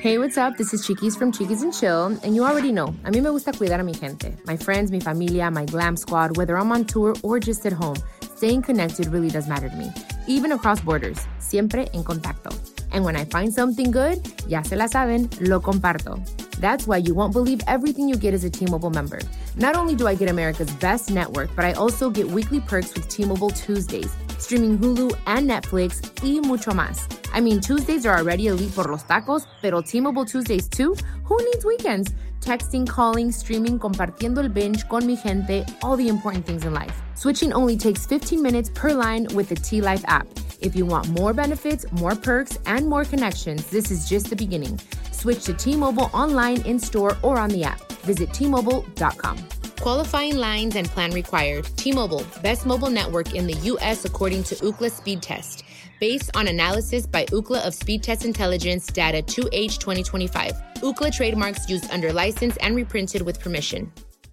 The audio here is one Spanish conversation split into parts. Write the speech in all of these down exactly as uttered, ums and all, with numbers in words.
Hey, what's up? This is Chiquis from Chiquis and Chill, and you already know, a mí me gusta cuidar a mi gente, my friends, mi familia, my glam squad, whether I'm on tour or just at home. Staying connected really does matter to me, even across borders, siempre en contacto. And when I find something good, ya se la saben, lo comparto. That's why you won't believe everything you get as a T-Mobile member. Not only do I get America's best network, but I also get weekly perks with T-Mobile Tuesdays, streaming Hulu and Netflix, y mucho más. I mean, Tuesdays are already elite por los tacos, pero T-Mobile Tuesdays too? Who needs weekends? Texting, calling, streaming, compartiendo el binge con mi gente, all the important things in life. Switching only takes fifteen minutes per line with the T-Life app. If you want more benefits, more perks, and more connections, this is just the beginning. Switch to T-Mobile online, in-store, or on the app. Visit T Mobile dot com. Qualifying lines and plan required. T-Mobile, best mobile network in the U S according to Ookla Speed Test. Based on analysis by Ookla of Speed Test Intelligence data two H twenty twenty-five. Ookla trademarks used under license and reprinted with permission.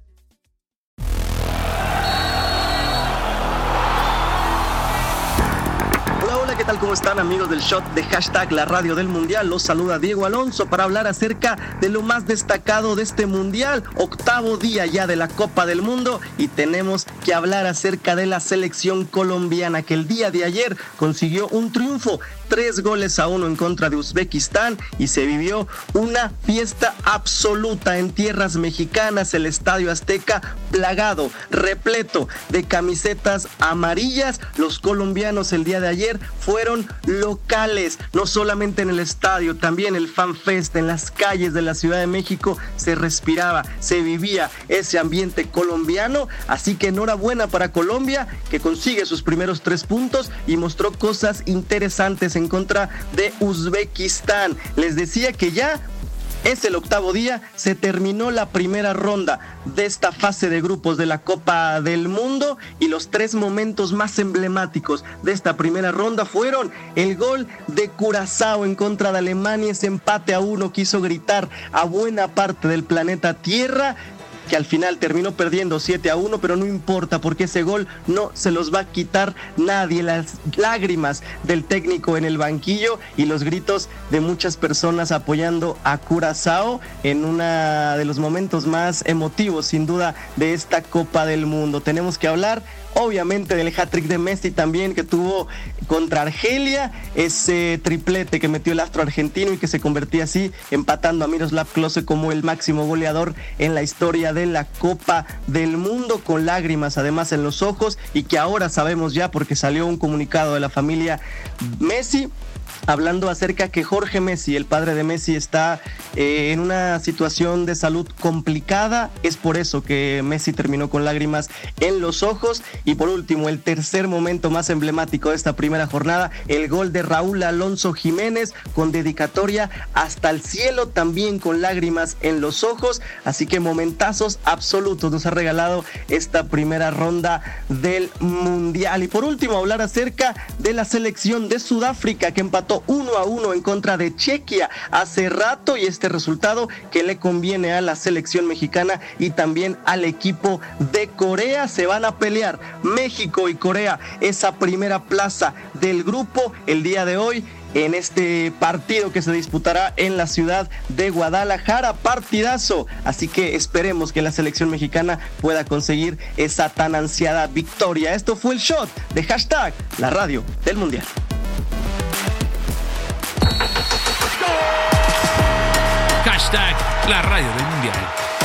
¿Qué tal? ¿Cómo están, amigos del Shot de Hashtag La Radio del Mundial? Los saluda Diego Alonso para hablar acerca de lo más destacado de este Mundial, octavo día ya de la Copa del Mundo, y tenemos que hablar acerca de la selección colombiana que el día de ayer consiguió un triunfo, tres goles a uno en contra de Uzbekistán, y se vivió una fiesta absoluta en tierras mexicanas, el Estadio Azteca plagado, repleto de camisetas amarillas. Los colombianos el día de ayer fueron locales, no solamente en el estadio, también el Fan Fest, en las calles de la Ciudad de México se respiraba, se vivía ese ambiente colombiano, así que enhorabuena para Colombia, que consigue sus primeros tres puntos y mostró cosas interesantes en contra de Uzbekistán. Les decía que ya es el octavo día, se terminó la primera ronda de esta fase de grupos de la Copa del Mundo, y los tres momentos más emblemáticos de esta primera ronda fueron el gol de Curazao en contra de Alemania, ese empate a uno que hizo gritar a buena parte del planeta Tierra, que al final terminó perdiendo siete a uno, pero no importa porque ese gol no se los va a quitar nadie. Las lágrimas del técnico en el banquillo y los gritos de muchas personas apoyando a Curazao en uno de los momentos más emotivos sin duda de esta Copa del Mundo. Tenemos que hablar obviamente del hat-trick de Messi también, que tuvo contra Argelia, ese triplete que metió el astro argentino y que se convertía así, empatando a Miroslav Klose como el máximo goleador en la historia de la Copa del Mundo, con lágrimas además en los ojos, y que ahora sabemos ya porque salió un comunicado de la familia Messi hablando acerca que Jorge Messi, el padre de Messi, está eh, en una situación de salud complicada. Es por eso que Messi terminó con lágrimas en los ojos. Y por último, el tercer momento más emblemático de esta primera jornada, el gol de Raúl Alonso Jiménez con dedicatoria hasta el cielo, también con lágrimas en los ojos. Así que momentazos absolutos nos ha regalado esta primera ronda del Mundial. Y por último, hablar acerca de la selección de Sudáfrica, que empató uno a uno en contra de Chequia hace rato, y este resultado que le conviene a la selección mexicana y también al equipo de Corea. Se van a pelear México y Corea esa primera plaza del grupo el día de hoy en este partido que se disputará en la ciudad de Guadalajara. Partidazo, así que esperemos que la selección mexicana pueda conseguir esa tan ansiada victoria. Esto fue el Shot de Hashtag La Radio del Mundial. Hashtag La Radio del Mundial.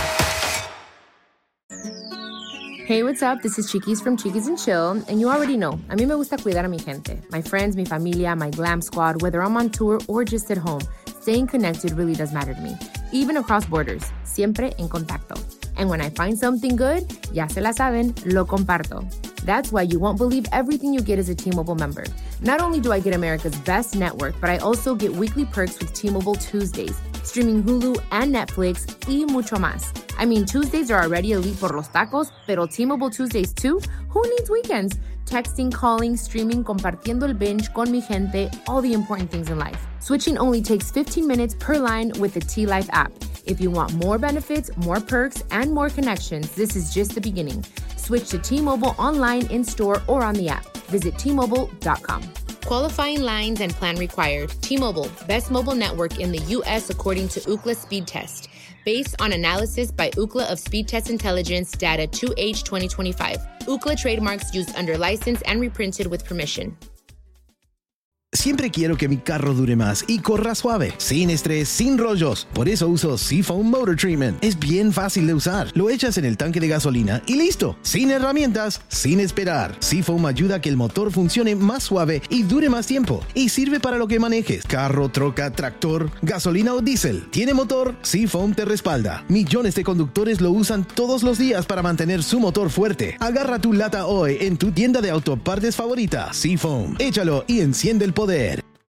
Hey, what's up? This is Chiquis from Chiquis and Chill, and you already know, a mí me gusta cuidar a mi gente, my friends, mi familia, my glam squad, whether I'm on tour or just at home. Staying connected really does matter to me, even across borders, siempre en contacto. And when I find something good, ya se la saben, lo comparto. That's why you won't believe everything you get as a T-Mobile member. Not only do I get America's best network, but I also get weekly perks with T-Mobile Tuesdays, streaming Hulu and Netflix, y mucho más. I mean, Tuesdays are already elite por los tacos, pero T-Mobile Tuesdays too? Who needs weekends? Texting, calling, streaming, compartiendo el binge con mi gente, all the important things in life. Switching only takes fifteen minutes per line with the T-Life app. If you want more benefits, more perks, and more connections, this is just the beginning. Switch to T Mobile online, in-store, or on the app. Visit T Mobile dot com. Qualifying lines and plan required. T-Mobile, best mobile network in the U S according to Ookla Speed Test. Based on analysis by Ookla of Speed Test Intelligence data two H twenty twenty-five. Ookla trademarks used under license and reprinted with permission. Siempre quiero que mi carro dure más y corra suave, sin estrés, sin rollos. Por eso uso Seafoam Motor Treatment. Es bien fácil de usar. Lo echas en el tanque de gasolina y listo. Sin herramientas, sin esperar. Seafoam ayuda a que el motor funcione más suave y dure más tiempo. Y sirve para lo que manejes. Carro, troca, tractor, gasolina o diésel. ¿Tiene motor? Seafoam te respalda. Millones de conductores lo usan todos los días para mantener su motor fuerte. Agarra tu lata hoy en tu tienda de autopartes favorita. Seafoam. Échalo y enciende el poder.